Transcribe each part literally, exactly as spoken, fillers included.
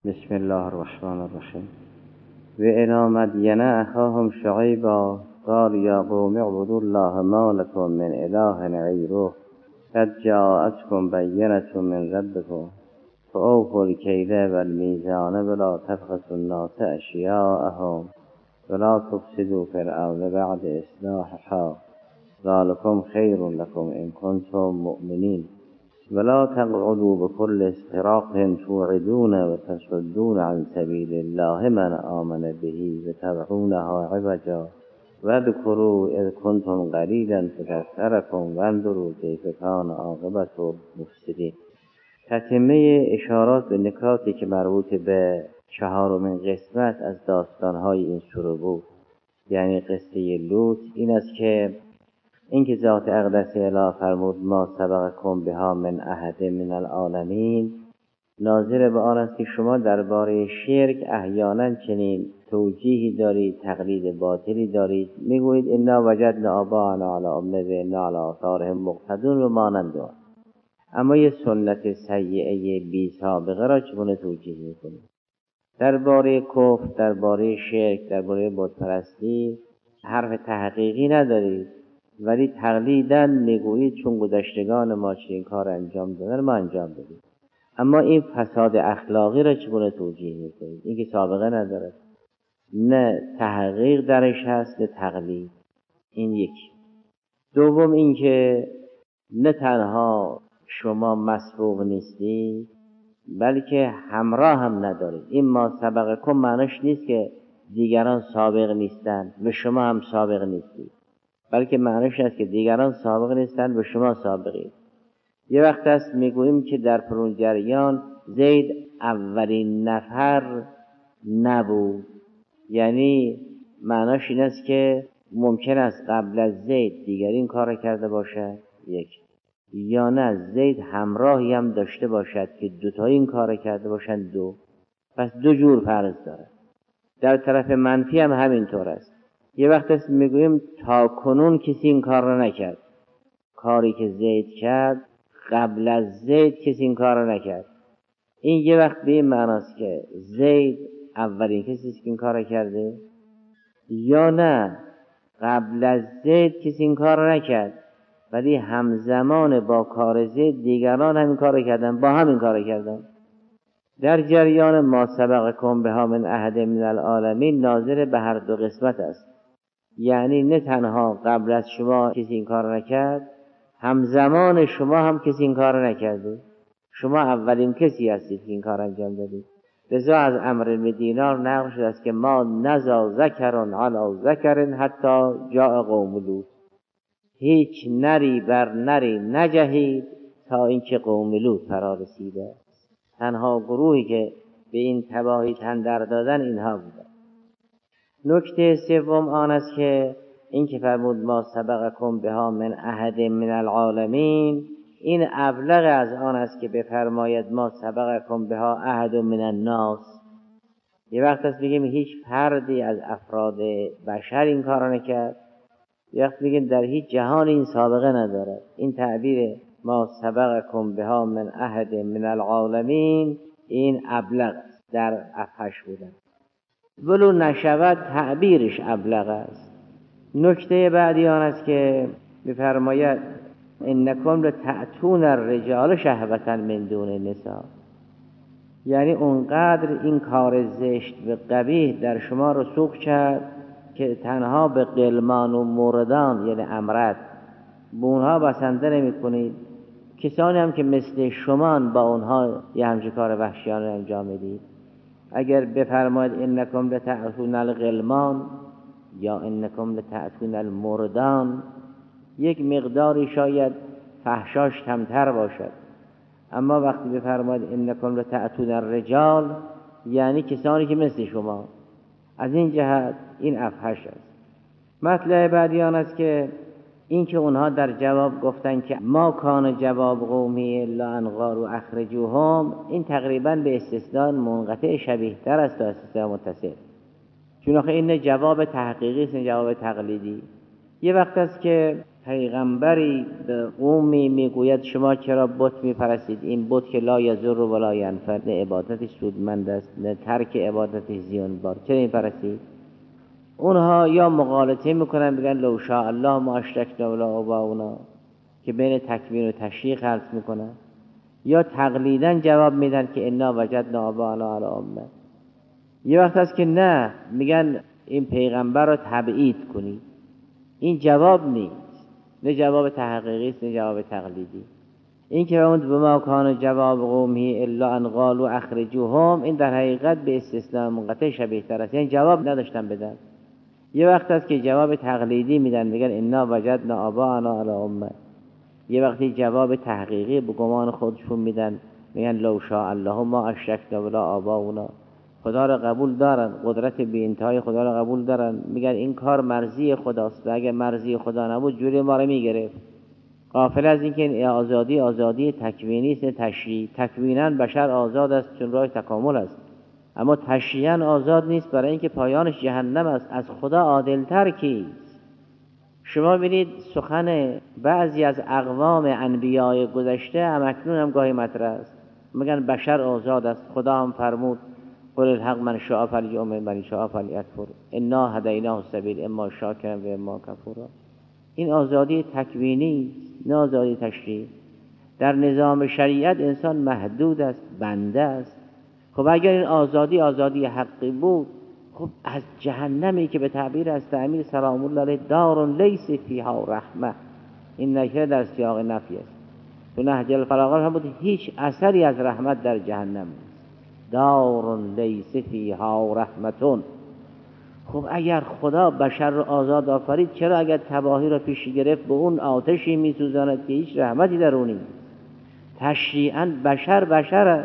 بسم الله الرحمن الرحیم. و الی مدین اخاهم شعیبا قال یا قوم اعبدوا الله ما لكم من اله غیره قد جاءتکم بینة من ربکم فاوفوا الکیل والمیزان ولا تبخسوا الناس اشیاءهم ولا تفسدوا فی الارض بعد اصلاحها ذلکم خیر لکم ان کنتم مؤمنین ولا تقعدوا بكل صراط توعدون وتصدون عن سبيل الله من آمن به وتبغونها عوجا واذكروا إذ كنتم قليلا فكثركم وانظروا كيف كان عاقبة المفسدين. تتمه اشارات به نکاتی که مربوط به چهارمین قسمت از داستانهای این سوره بود، یعنی قصه لوط، این است که اینکه ذات اقدس اله فرمود ما سبقکم بها من احد من العالمین، ناظر به آن است که شما درباره شرک احیانا چنین توجیهی دارید، تقلید باطلی دارید، میگویید انا وجدنا آباءنا علی امة و انا علی آثارهم مقتدون و مانند آن. اما یه سنت سیئه بی سابقه را چگونه توجیه میکنید؟ درباره کفر، درباره شرک، درباره بت پرستی حرف تحقیقی ندارید، ولی تقلیداً میگویید چون گذشتگان ما چنین کار انجام دادن ما انجام بدیم. اما این فساد اخلاقی را چگونه توجیه میکنید؟ این که سابقه ندارد، نه تحقیق درش هست نه تقلید. این یکی. دوم این که نه تنها شما مسبوق نیستی بلکه همراه هم ندارید. این ما سبقکم معنیش نیست که دیگران سابق نیستند و شما هم سابق نیستید، بلکه معنیش است که دیگران سابق نیستند و شما سابقید. یه وقت است میگوییم که در پرون جریان زید اولین نفر نبود، یعنی معنیش این است که ممکن است قبل از زید دیگری این کار کرده باشد، یک، یا نه زید همراهی هم داشته باشد که دوتا این کار کرده باشند، دو. پس دو جور فرض دارد. در طرف منفی هم همینطور است. یه وقت است میگوییم تا کنون کسی این کار را نکرد، کاری که زید کرد قبل از زید کسی این کار را نکرد. این یه وقت به این معناست که زید اولین کسی است که این کار را کرده، یا نه قبل از زید کسی این کار را نکرد ولی همزمان با کار زید دیگران هم این کار را کردن، با هم این کار را کردن. در جریان ما سبقکم بها من احد من العالمین ناظر به هر دو قسمت است، یعنی نه تنها قبل از شما کسی این کار نکرد، همزمان شما هم کسی این کار نکرده. شما اولین کسی هستید که این کار انجام دادید. لذا از عمرو بن دینار نقل شده است که ما نزا ذکرن علی ذکرن حتی جاء قوم لوط، هیچ نری بر نری نجهید تا اینکه قوم لوط فرا رسیده. تنها گروهی که به این تباهی تن در دادن اینها بودند. نکته سوم آن است که این که فرمود ما سبقکم بها من احد من العالمین، این ابلغ از آن است که بفرماید ما سبقکم بها احد من الناس. یه وقت است بگیم هیچ فردی از افراد بشر این کار را نکرد، یه وقت بگیم در هیچ جهان این سابقه ندارد. این تعبیر ما سبقکم بها من احد من العالمین این ابلغ است در افحش بودن، ولو نشود تعبیرش ابلغ است. نکته بعدی آن است که بفرماید انکم لتأتون الرجال شهوة من دون النساء، یعنی اونقدر این کار زشت و قبیح در شما رسوخ کرد که تنها به غلمان و موردان یعنی امرد به اونها بسنده نمی کنید. کسانی هم که مثل شمان با اونها یه همچه کار وحشیانه انجام میدید. اگر بفرماید انکم لتأتون الغلمان یا انکم لتأتون المردان، یک مقداری شاید فحشاش کمتر باشد، اما وقتی بفرماید انکم لتأتون الرجال یعنی کسانی که مثل شما، از این جهت این افحش است. مطلب بعدی آن است که این که اونها در جواب گفتن که ما کان جواب قومی الا ان قالوا اخرجوهم، این تقریبا به استثناء منقطع شبیه تر است تا استثناء متصل، چون آخه این جواب تحقیقی است، جواب تقلیدی. یه وقت است که پیغمبری به قومی میگوید شما چرا بت میپرستید؟ این بت که لا یضر ولا ینفع، نه عبادتش سودمند است نه ترک عبادتش زیانبار، چرا میپرستید؟ اونها یا مغالطه میکنن بگن لو شاء الله ما اشرکنا ولا آباؤنا، که بین تکبیر و تشریع خلط میکنن، یا تقلیداً جواب میدن که انا وجدنا آباءنا علی امه. یه وقت هست که نه، میگن این پیغمبر رو تبعید کنید. این جواب نیست، نه جواب تحقیقی است نه جواب تقلیدی. این که اون به ما کان جواب قومی الا ان قالوا اخرجوهم، این در حقیقت به استثناء منقطع شبیه تر است، یعنی جواب نداشتن بدن. یه وقت هست که جواب تقلیدی میدن، میگن انا وجدنا آباءنا علی امه. یه وقتی جواب تحقیقی به گمان خودشون میدن، میگن لو شاء الله ما اشرکنا ولا آباؤنا. خدا را قبول دارن، قدرت بی انتهای خدا را قبول دارن، میگن این کار مرضی خداست و اگه مرضی خدا نبود جوری ما را میگرفت. غافل از این که این آزادی آزادی تکوینی است، تشریعی. تکوینا بشر آزاد است چون راه تکامل است، اما تشریعا آزاد نیست، برای اینکه پایانش جهنم است. از خدا عادل‌تر کیست؟ شما ببینید سخن بعضی از اقوام انبیای گذشته همکنون هم گاهی مطرح است. میگن بشر آزاد است، خدا هم فرمود قل الحق من شاء فلیؤمن من شاء فلیکفر انا هدیناه السبیل اما شاکرا و اما کفورا. این آزادی تکوینی است نه آزادی تشریعی. در نظام شریعت انسان محدود است، بنده است. خب اگر این آزادی آزادی حقی بود، خب از جهنمی که به تعبیر از تعمیر سلام الله علیه دار لیس فیها رحمه، این نکره در سیاق نفی است. تو نهج البلاغه هم بود هیچ اثری از رحمت در جهنم نیست. دار لیس فیها رحمتون. خب اگر خدا بشر رو آزاد آفرید، چرا اگر تباهی رو پیش گرفت به اون آتشی میسوزاند که هیچ رحمتی در اون نیست؟ تشریعاً بشر بشر است،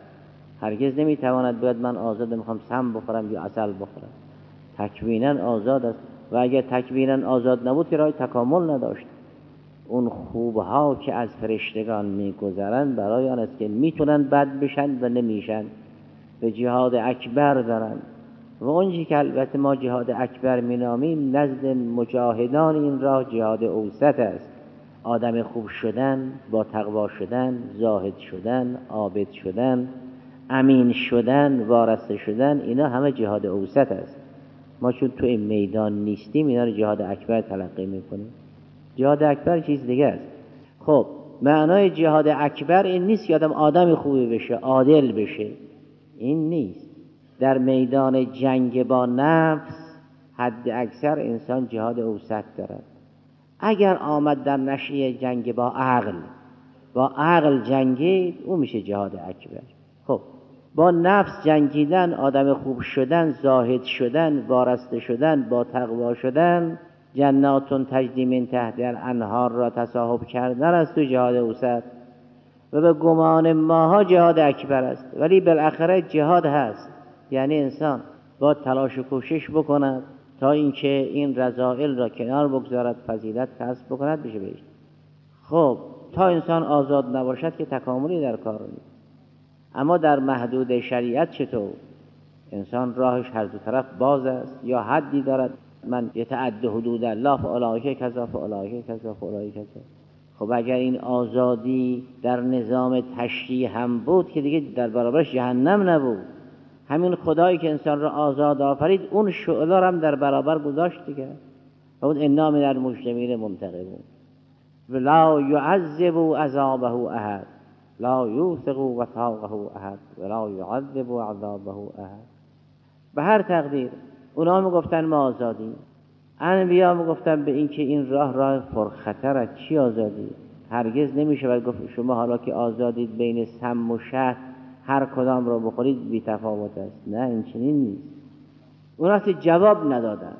هرگز نمیتواند باید من آزاد میخوام سم بخورم یا عسل بخورم. تکویناً آزاد است و اگر تکویناً آزاد نبود که راه تکامل نداشت. اون خوبها که از فرشتگان میگذرند برای آن است که میتونن بد بشن و نمیشن، به جهاد اکبر دارن. و اونجی که البته ما جهاد اکبر مینامیم نزد مجاهدان این راه جهاد اوسط است. آدم خوب شدن، با تقوا شدن، زاهد شدن، عابد شدن، امین شدن، وارسته شدن، اینا همه جهاد اوسط است. ما چون تو این میدان نیستیم اینا رو جهاد اکبر تلقی میکنیم. جهاد اکبر چیز دیگه است. خب معنای جهاد اکبر این نیست که آدم آدم خوبی بشه، عادل بشه، این نیست. در میدان جنگ با نفس حد اکثر انسان جهاد اوسط دارد. اگر آمد در نشیه جنگ با عقل، با عقل جنگید، اون میشه جهاد اکبر. خب با نفس جنگیدن، آدم خوب شدن، زاهد شدن، وارسته شدن، با تقوا شدن، جناتون تجری من تحتها الانهار را تصاحب کردن است تو جهاد اوسط. و به گمان ماها جهاد اکبر است، ولی بالاخره جهاد هست. یعنی انسان با تلاش و کوشش بکند تا اینکه این رذائل را کنار بگذارد، فضیلت کسب بکند، بشه بهشت. خب تا انسان آزاد نباشد که تکاملی در کار نیست. اما در محدود شریعت چطور؟ انسان راهش هر دو طرف باز است، یا حدی دارد من یتعدی حدود الله فاولئک کذا فاولئک کذا فاولئک کذا. خب اگر این آزادی در نظام تشریع هم بود که دیگه در برابرش جهنم نبود. همین خدایی که انسان را آزاد آفرید اون شعله را هم در برابر گذاشت دیگه. و اون انا من المجرمین منتقمون ولا یعذب عذابه احد لا یوثق وثاقه احد ولا یعذب عذابه احد. به هر تقدیر اونا میگفتن ما آزادیم، انبیا میگفتن به این که این راه راه پرخطر است. چی آزادی؟ هرگز نمیشه گفت شما حالا که آزادید بین سم و شهد هر کدام را بخورید بی تفاوت است. نه، این چنین نیست. اونا جواب ندادن.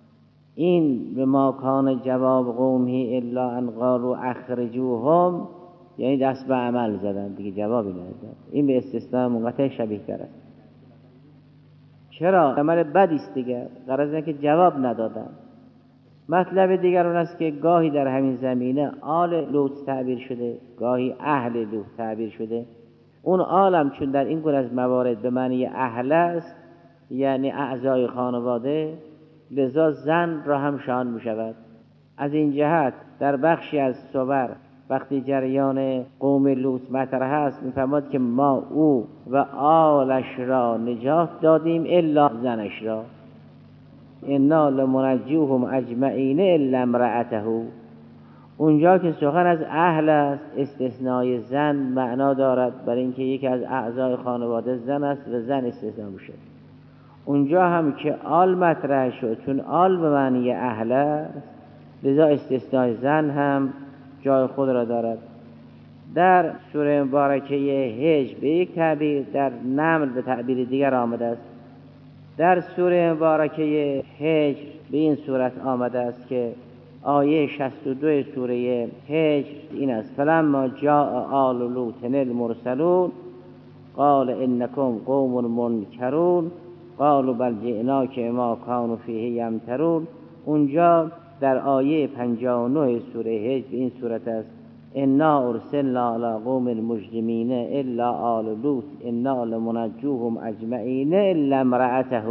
این به ما کان جواب قومی الا ان قالوا اخرجوهم، یعنی دست به عمل زدن دیگه، جوابی ندادن. این به استثناء منقطع شبیه تر است. چرا؟ عمل بدی است دیگه، غرض اینه که جواب ندادن. مطلب دیگر اون است که گاهی در همین زمینه آل لوط تعبیر شده، گاهی اهل لوط تعبیر شده. اون عالم چون در این گونه از موارد به معنی اهل است، یعنی اعضای خانواده، لذا زن را هم شامل می شود. از این جهت در بخشی از صور وقتی جریان قوم لوط مطرح است می‌فرماد که ما او و آلش را نجات دادیم الا زنش را، انا لمنجوهم اجمعین الا امرأته. اونجا که سخن از اهل است استثنای زن معنا دارد، برای اینکه یکی از اعضای خانواده زن است و زن استثنا میشه. اونجا هم که آل مطرح شد چون آل به معنی اهل است لذا استثنای زن هم جای خود را دارد. در سوره مبارکه هجر به یک تعبیر، در نمل به تعبیر دیگر آمده است. در سوره مبارکه هجر به این صورت آمده است که آیه شصت و دو سوره هجر این است: فلما جاء آل لوط المرسلون قال انکم قوم منکرون قالوا بل جئناک بما كانوا فیه یمترون. اونجا در آیه پنجاه و نه سوره هجر به این صورت است: انا ارسلنا علی قوم المجرمین الا آل لوط انا لمنجوهم اجمعین الا امرأته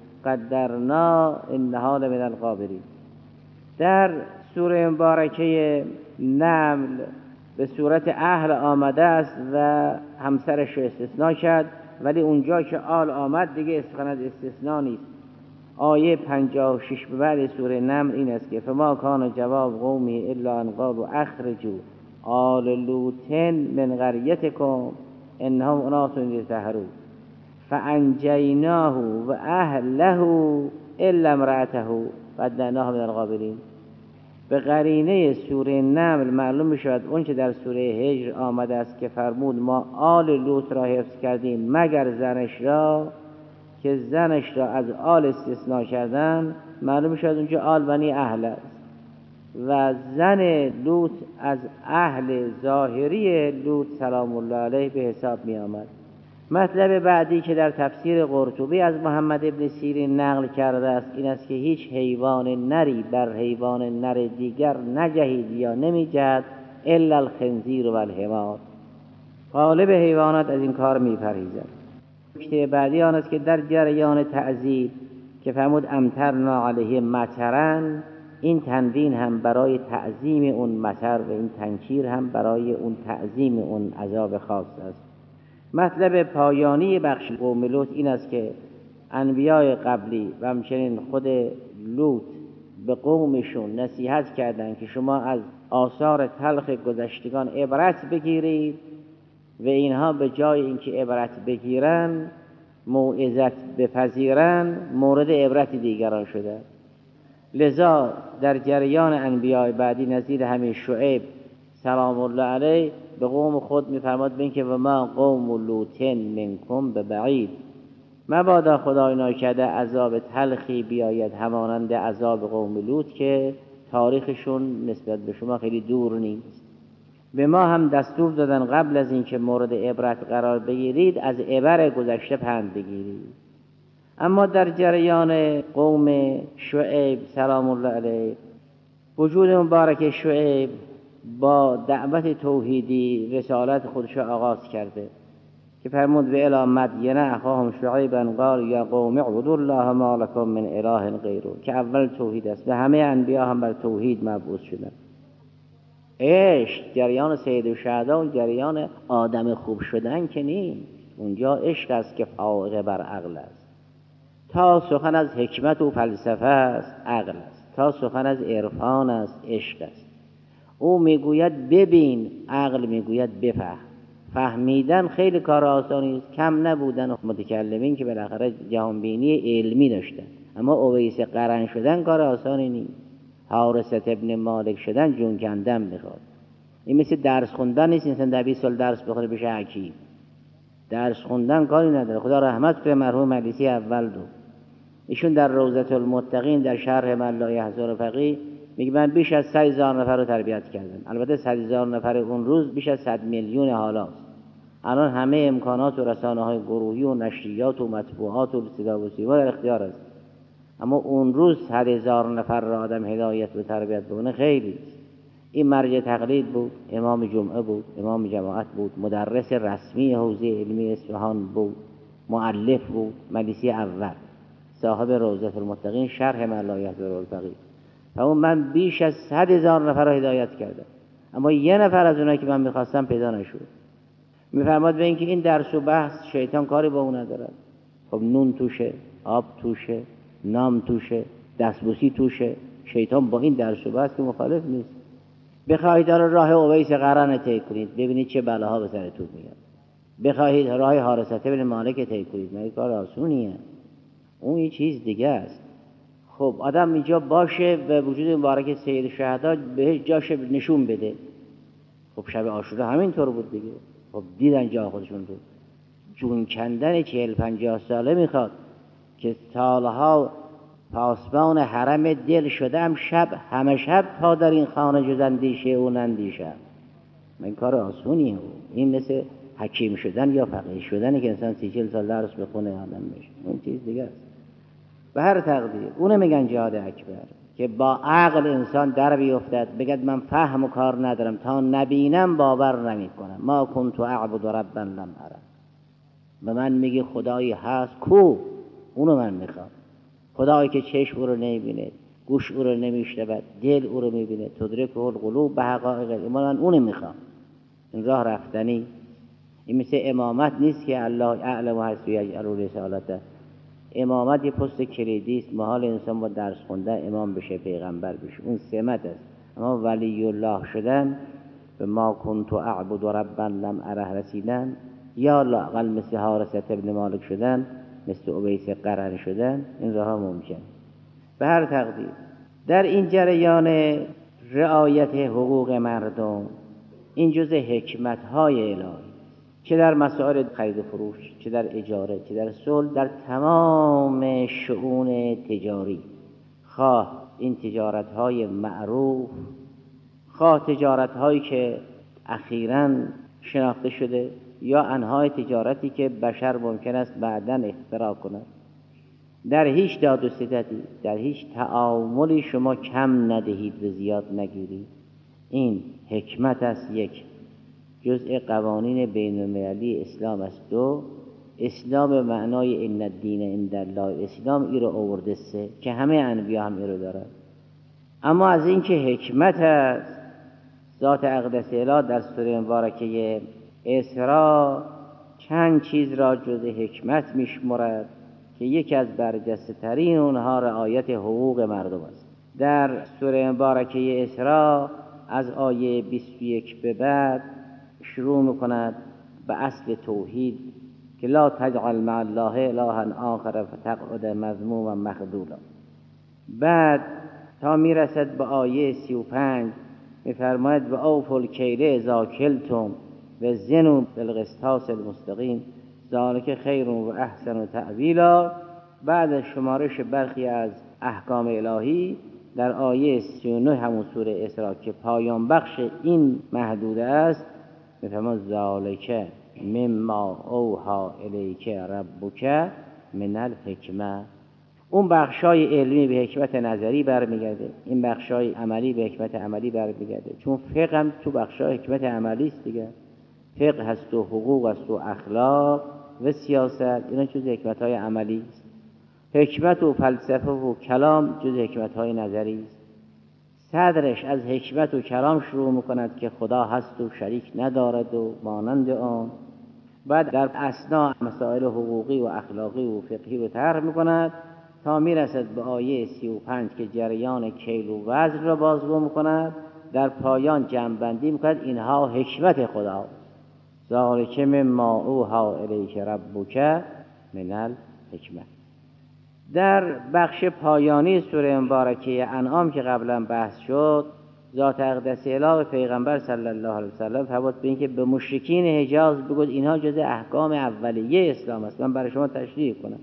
قدرنا انها لمن الغابرین. در سوره مبارکه نمل به صورت اهل آمده است و همسرش رو استثناء کرد، ولی اونجا که آل آمد دیگه سخن از استثناء نیست. آیه پنجاه و شش به بعد سوره نمل این است که فما کان جواب قومی الا ان قالوا اخرجوا آل لوط من قریتکم انهم اناس یطهرون فانجیناه و اهله الا امرأته قدرناها من الغابرین. به قرینه سوره نمل معلوم می‌شود اون که در سوره هجر آمده است که فرمود ما آل لوط را حفظ کردیم مگر زنش را، که زنش را از آل استثناء کردن، معلوم می‌شود اونجا آل بنی اهل است و زن لوط از اهل ظاهری لوط سلام الله علیه به حساب می آمد. مطلب بعدی که در تفسیر قرطبی از محمد ابن سیرین نقل کرده است این است که هیچ حیوان نری بر حیوان نر دیگر نجهید یا نمی جهد الا الخنزیر و الحمار. غالب حیوانات از این کار می پرهیزند. نکته بعدی آن است که در جریان تعذیب که فرمود امطرنا علیهم مطرا، این تنوین هم برای تعظیم اون مطر و این تنکیر هم برای اون تعظیم اون عذاب خاص است. مطلب پایانی بخش قوم لوط این است که انبیاء قبلی و همچنین خود لوط به قومشون نصیحت کردند که شما از آثار تلخ گذشتگان عبرت بگیرید و اینها به جای اینکه عبرت بگیرن موعظت بپذیرن مورد عبرت دیگران شده. لذا در جریان انبیاء بعدی نظیر همین شعیب سلام الله علیه به قوم خود می‌فرماد بین که و ما قوم لوط منکم ببعید، مبادا خدای ناکرده عذاب تلخی بیاید همانند عذاب قوم لوط که تاریخشون نسبت به شما خیلی دور نیست. به ما هم دستور دادن قبل از اینکه مورد عبرت قرار بگیرید از عبر گذشته پند بگیرید. اما در جریان قوم شعیب سلام الله علیه وجود مبارک شعیب با دعوت توحیدی رسالت خودش آغاز کرده که فرمود و الی مدین اخاهم شعیبا قال یا قوم اعبدوا الله ما لكم من اله غیره، که اول توحید است و همه انبیا هم بر توحید مبعوث شدند. عشق جریان سید الشهدا و جریان آدم خوب شدن که نیست، اونجا عشق است که فائق بر عقل است. تا سخن از حکمت و فلسفه است عقل است، تا سخن از عرفان است عشق است. او میگوید ببین، عقل میگوید بفهم. فهمیدن خیلی کار آسانی است، کم نبودن متکلمین که بالاخره جهانبینی علمی داشتن، اما اویس قرن شدن کار آسانی نیست. حارث ابن مالک شدن جون کندن میخواد. این مثل درس خوندن نیست، انسان در بیست سال درس بخوره بشه حکیم. درس خوندن کاری نداره. خدا رحمت کنه مرحوم مجلسی اول رو، ایشون در روضة المتقین در شرح من لا یحضر فقیه میگه من بیش از صد هزار نفر رو تربیت کردم. البته صد هزار نفر اون روز بیش از صد میلیون حالاست. الان همه امکانات و رسانه‌های گروهی و نشریات و مطبوعات و صدا و سیما در اختیار است، اما اون روز صد هزار نفر را آدم هدایت و تربیت بکنه خیلی است. این مرجع تقلید بود، امام جمعه بود، امام جماعت بود، مدرس رسمی حوزه علمی اصفهان بود، مؤلف بود، مجلسی اول، صاحب روضة المتقین شرح من لا یحضر فقیه. اون من بیش از صد هزار نفر را هدایت کردم، اما یه نفر از اونایی که من میخواستم پیدا نشد. میفرماد به اینکه این درس و بحث شیطان کاری با اون ندارد. خب نون توشه، آب توشه، نام توشه، دستبوسی توشه، شیطان با این درس و بحث که مخالف نیست. بخواهید راه اویس قرن طی کنید ببینید چه بلاها به سرتون میاد. بخواهید راه حارثه بن مالک طی کنید، نه کار آسونیه، اون یه چیز دیگه است. خب آدم اینجا باشه به وجود مبارک سید شهدا به جاش نشون بده. خب شب عاشورا همینطور بود دیگه. خب دیدن جا خودشون رو. جون کندن چهل پنجاه ساله میخواد که سالها پاسبان حرم دل شدم، شب همه شب تا در این خانه جز اندیشه او نندیشم. من کار آسونیه او. این مثل حکیم شدن یا فقیه شدنی که انسان سی چل سال درس بخونه آدم بشه، اون چیز دیگه است. به هر تقدیر اونه میگن جهاد اکبر، که با عقل انسان در بیفتد بگد من فهم و کار ندارم، تا نبینم باور نمی کنم. ما کنت اعبد ربا لم اره. به من میگی خدایی هست کو؟ اونو من میخوام. خدایی که چشم او رو نمیبینه، گوش او رو نمیشنود، دل او رو میبینه، تدرک القلوب به حقایق ایمان، من اونو میخوام. این راه رفتنی. این مثل امامت نیست که الله اعلم حیث یجعل رسالته. امامت یه پست کلیدی است. محال انسان با درس خوندن امام بشه، پیغمبر بشه، اون سمت است. اما ولی الله شدن، به ما کنت اعبد ربا لم اره رسیدن، یا لااقل مثل حارثه ابن مالک شدن، مثل اویس قرن شدن، این راه ممکن. به هر تقدیر در این جریان رعایت حقوق مردم، این جزء حکمت‌های الهی، چه در مسائل خرید و فروش، چه در اجاره، چه در صلح، در تمام شؤون تجاری، خواه این تجارت‌های معروف، خواه تجارت‌هایی که اخیراً شناخته شده، یا انواع تجارتی که بشر ممکن است بعداً اختراع کند. در هیچ داد و ستدی، در هیچ تعاملی شما کم ندهید و زیاد نگیرید. این حکمت است. یک، جزء قوانین بین المللی اسلام است. دو، اسلام به معنای ان الدین عند الله اسلام ای رو آورده. سه، که همه انبیا هم ای رو دارن. اما از این که حکمت است، ذات اقدس اله در سوره مبارکه اسراء چند چیز را جزء حکمت میشمرد که یکی از برجسته ترین اونها رعایت حقوق مردم است. در سوره مبارکه اسراء از آیه بیست و یک به بعد شروع میکند به اصل توحید که لا تجعل مع الله الها آخر فتقعد مذموما مخذولا. بعد تا میرسد به آیه سی و پنج میفرماید و اوفوا الکیل اذا کلتم و زنوا بالقسطاس المستقیم ذلک خیر و احسن تأویلا. بعد از شمارش برخی از احکام الهی در آیه سی و نه همون سوره اسراء که پایان بخش این محدوده است میفرماید ذالک مما اوحی الیک ربک من الحکمه. اون بخشای علمی به حکمت نظری برمیگرده، این بخشای عملی به حکمت عملی برمیگرده، چون فقه هم تو بخشای حکمت عملی است دیگه. فقه هست و حقوق است و اخلاق و سیاست، اینا جز حکمت‌های عملی است. حکمت و فلسفه و کلام جز حکمت‌های نظری است. صدرش از حکمت و کلام شروع می‌کند که خدا هست و شریک ندارد و مانند آن. بعد در اثنا مسائل حقوقی و اخلاقی و فقهی رو طرح می‌کند تا میرسد به آیه سی و پنج که جریان کیل و وزن را بازگو می‌کند. در پایان جمع‌بندی می‌کند اینها حکمت خدا. ذالک مما اوحی الیک ربک من الحکمه. در بخش پایانی سوره مبارکه انعام که قبلا بحث شد، ذات اقدس اله پیغمبر صلی الله علیه وسلم فرمود به اینکه به مشرکین حجاز بگوید اینها جز احکام اولیه اسلام است، من برای شما تشریح کنم.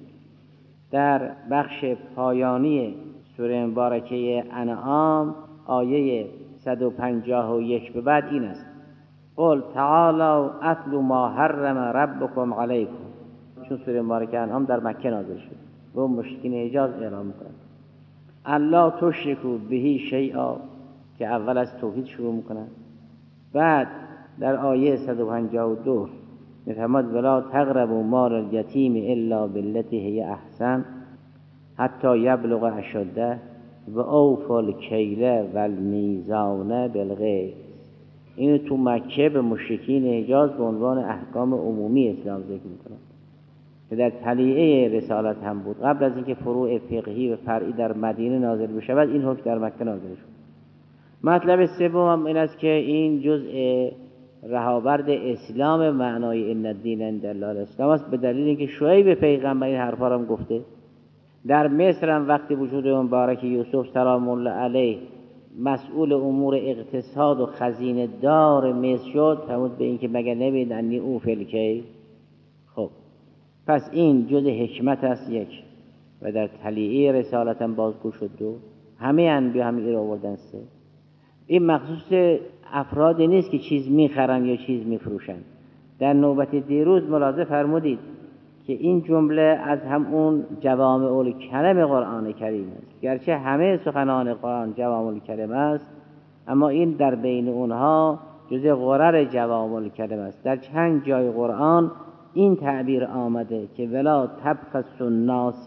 در بخش پایانی سوره مبارکه انعام آیه صد و پنجاه و یک به بعد این است: قل تعالوا اتل ما حرم ربکم علیکم. چون سوره مبارکه انعام در مکه نازل شد و مشرکین حجاز اعلام می‌کنند الله تشرکوا به شیئا، که اول از توحید شروع می‌کنند. بعد در آیه صد و پنجاه و دو می‌فرماد ولا تقربوا مال الیتیم الا بالتي هی احسن حتی یبلغ اشده. و اوفوا الکیل و المیزان بالقسط. اینو تو مکه به مشرکین حجاز به عنوان احکام عمومی اسلام ذکر میکنه که در طلیعه رسالت هم بود. قبل از اینکه فروع فقهی و فرعی در مدینه نازل بشود این حکم در مکه نازل شد. مطلب سوم هم این است که این جزء رهاورد اسلام معنای ان الدین عند الله الاسلام است، به دلیل اینکه شعیب پیغمبر این حرفا رو هم گفته. در مصر هم وقتی وجود مبارک یوسف سلام الله علیه مسئول امور اقتصاد و خزینه دار مصر شد، فرمود به این که مگر نبید انی اوفی کی. خب پس این جزء حکمت است یک، و در طلیعه رسالت هم بازگو شد دو، همه انبیا هم این رو آوردن سه. این مخصوص افرادی نیست که چیز میخرن یا چیز میفروشن. در نوبت دیروز ملاحظه فرمودید که این جمله از همون جوامع الکلم قرآن کریم است. گرچه همه سخنان قرآن جوامع الکلم است، اما این در بین اونها جزء غرر جوامع الکلم است. در چند جای قرآن این تعبیر آمده که ولا تبخس الناس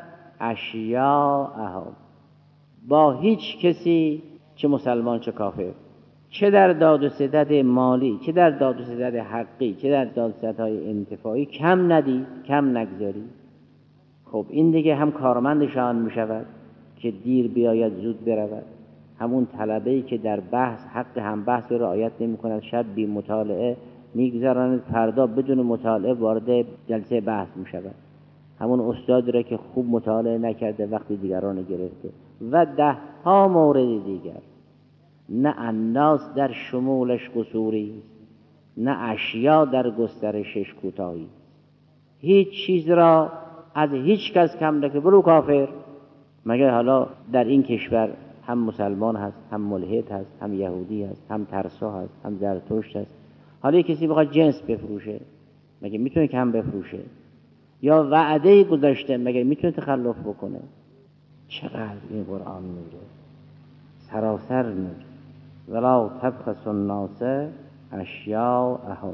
اشیاءهم، با هیچ کسی چه مسلمان چه کافر، چه در داد و ستد مالی، چه در داد و ستد حقی، چه در داد و ستدهای انتفاعی کم ندی، کم نگذاری. خب این دیگه هم کارمندشان می شود که دیر بیاید زود برود، همون طلبه‌ای که در بحث حق هم بحث رعایت نمی کند، شب بی مطالعه میگذراند، فردا بدون مطالعه وارد جلسه بحث می شود، همون استادی را که خوب مطالعه نکرده وقتی دیگران گرفته، و ده ها مورد دیگر. نه الناس در شمولش قصوری، نه اشیا در گسترشش کوتاهی. هیچ چیز را از هیچ کس کم نکه برو کافر. مگر حالا در این کشور هم مسلمان هست، هم ملحد هست، هم یهودی هست، هم ترسا هست، هم زرتشت هست. حالا کسی بخواد جنس بفروشه مگه میتونه کم بفروشه؟ یا وعده گذاشته مگه میتونه تخلف بکنه؟ چقدر این قرآن میگه سراسر نور. ولا تبخس الناس اشیاءهم.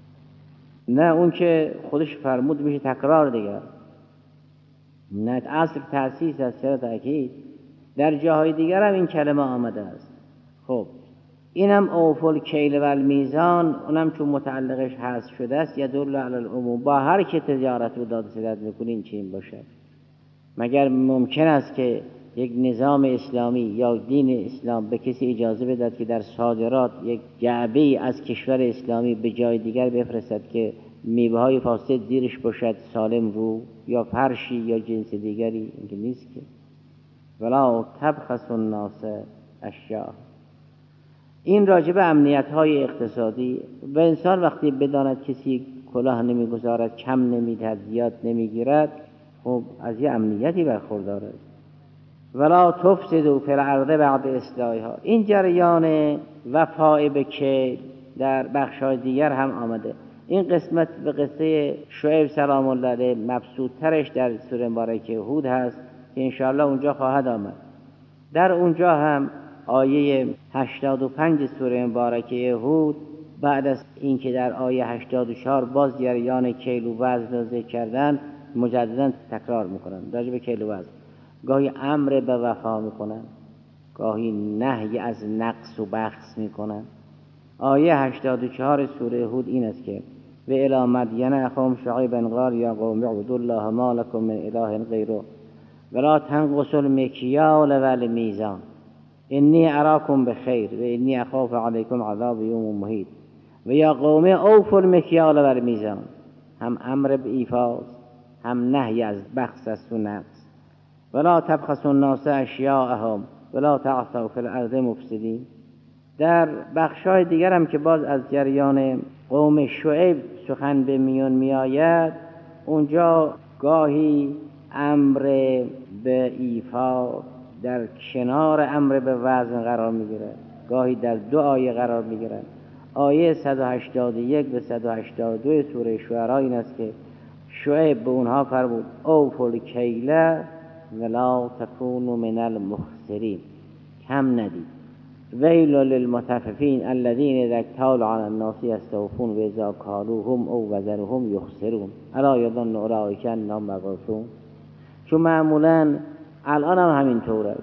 نه اون که خودش فرمود میشه تکرار دیگر، نه اصل تأسیس است، چرا تأکید؟ در جاهای دیگر هم این کلمه آمده است. خب اینم اوفوا الکیل و المیزان، اونم چون متعلقش حذف شده است یدل علی العموم، با هر که تجارت و داد و ستد میکنین چین باشه. مگر ممکن است که یک نظام اسلامی یا دین اسلام به کسی اجازه بدهد که در صادرات یک جعبه‌ای از کشور اسلامی به جای دیگر بفرستد که میوه‌های فاسد زیرش باشد سالم رو، یا فرشی یا جنس دیگری؟ اینکه نیست که. ولا تبخس الناس اشیاء. این راجب امنیت‌های اقتصادی و انسان وقتی بداند کسی کلاه نمیگذارد، کم نمیدهد، زیاد نمیگیرد، خب از یه امنیتی برخوردار است. ولا تفسدوا فی الارض بعد اصلاحها. این جریان وفاء به که در بخش‌های دیگر هم آمده. این قسمت به قصه شعیب سلام الله علیه مبسوط‌ترش در سوره مبارکه هود هست که انشاءالله اونجا خواهد آمد. در اونجا هم آیه هشتاد و پنج سوره مبارکه هود بعد از اینکه در آیه هشتاد و چهار باز جریان کیل و وزن را ذکر کردن، مجددا تکرار میکنن راجع به کیل و وزن. گاهی امر به وفا میکنن، گاهی نهی از نقص و بخس میکنن. آیه هشتاد و چهار سوره هود این است که و الی مدین اخاهم شعیبا قال یا قوم اعبدوا الله ما لكم من اله غیره ولا تنقصوا المکیال والمیزان انی اراکم بخیر و انی اخاف علیکم عذاب یوم محیط. و یا قوم اوفوا المکیال والمیزان، هم امر به ایفاست هم نهی از بخس است و نقص. ولا تبخسوا الناس اشیاءهم ولا تعثوا فی الارض مفسدین. در بخشای دیگر هم که باز از جریان قوم شعیب سخن به میون می آید، اونجا گاهی امر به ایفا در کنار امر به وزن قرار می گیرد، گاهی در دو آیه قرار می گیرد. آیه صد و هشتاد و یک به صد و هشتاد و دو سوره شعراء این است که شعیب به اونها فرمود اوفوا الکیل ولا تکونوا من المخسرین، کم ندید. ویل للمطففین الذین اذا اکتالوا علی الناس یستوفون و اذا کالوهم او وزنهم یخسرون الا یظن اولئک انهم مبعوثون. چون معمولا الان هم همین طور است،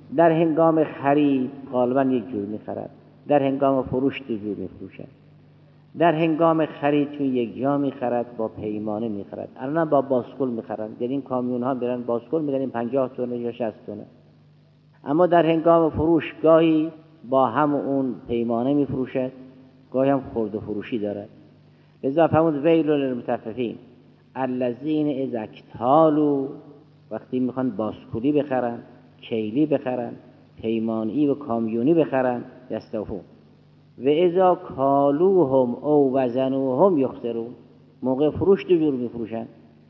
در هنگام خرید غالبا یک جور میخرد، در هنگام فروش دو جور میفروشد. در هنگام خرید چون یک جا میخرد با پیمانه میخرد، الان با باسکول میخرن، در این کامیون ها میرن باسکول میدن پنجاه تونه یا شصت تونه. اما در هنگام فروش گاهی با هم اون پیمانه میفروشد، گاهی هم خرد و فروشی دارد. لذا فرمود ویل للمطففین الذین اذا اکتالوا، وقتی میخوان باسکولی بخرن، کیلی بخرن، پیمانی و کامیونی بخرن، یستوفون. و اذا کالوهم او وزنوهم یخسرون، موقع فروش دو جور میفروشن،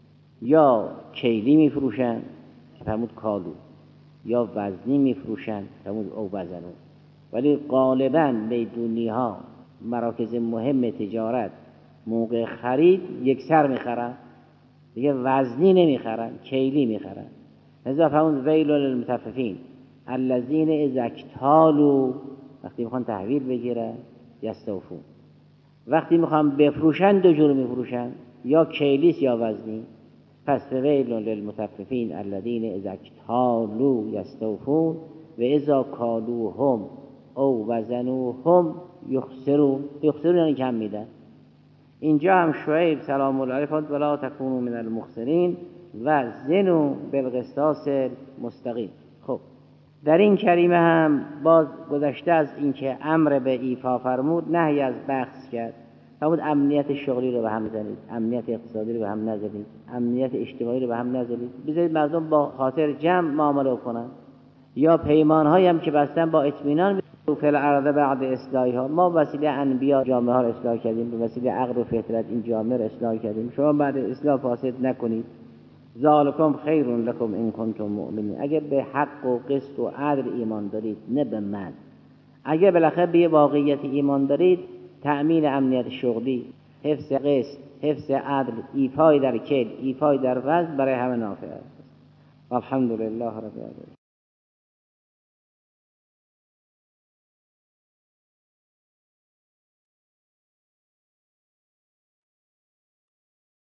یا کیلی میفروشن فرمود کالو، یا وزنی میفروشن فرمود او وزنو. ولی غالبا میدونی ها مراکز مهم تجارت موقع خرید یک سر میخرن، دیگه وزنی نمیخرن، کیلی میخرن. لذا فرمود ویل للمطففین الذین اذا اکتالوا، وقتی میخوان تحویل بگیرن یستوفون، وقتی میخوان بفروشن دو جور میفروشن، یا کیلیس یا وزنی. پس ویل للمطففین الذین اذا اکتالوا یستوفون و اذا کالوهم او وزنوهم یخسرون. یخسرون یعنی کم میدن. اینجا هم شعیب سلام الله علیه فرمود ولا تکونوا من المخسرین و زنوا بالقسطاس المستقیم. خب در این کریمه هم باز گذشته از اینکه امر به ایفا فرمود نهی از بخس کرد. فرمود امنیت شغلی رو به هم نزنید، امنیت اقتصادی رو به هم نزنید، امنیت اجتماعی رو به هم نزنید، بذارید مردم با خاطر جمع معامله کنن. یا پیمان‌هایی هم که بستن با اطمینان فعل عرض بعد اصلاحها. ما وسیله انبیا جامعه ها رو اصلاح کردیم، به وسیله عقل و فطرت این جامعه رو اصلاح کردیم، شما بعد اصلاح فاسد نکنید. ذالکم خیر لکم ان کنتم مؤمنین، اگر به حق و قسط و عدل ایمان دارید، نه به من. اگر بالاخره به واقعیت ایمان دارید، تأمین امنیت شغلی، حفظ قسط، حفظ عدل، ایفای در کیل، ایفای در وزن برای همه نافع است. الحمدلله رب العالمین.